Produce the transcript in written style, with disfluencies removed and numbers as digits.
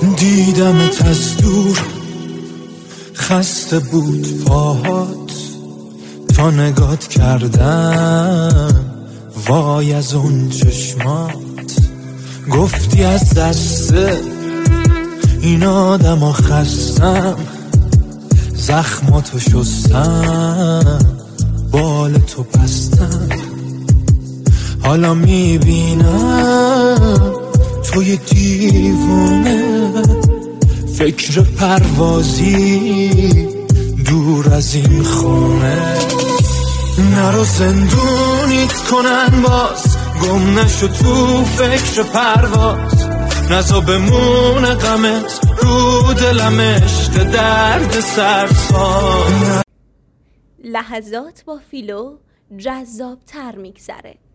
دیدمت از دور، خسته بود پاهات تا نگات کردم، وای از اون چشمات. گفتی از دست این آدم خستم، زخماتو شستم، بال تو بستم. حالا میبینم توی دیوونه، فکر پروازی دور از این خونه. نرو زندونیت کنن باز، گم نشو تو فکر پرواز. نزا بمونه غمت رو دلم، عشق درد سرساز. لحظات با فیلو جذاب تر میگذره.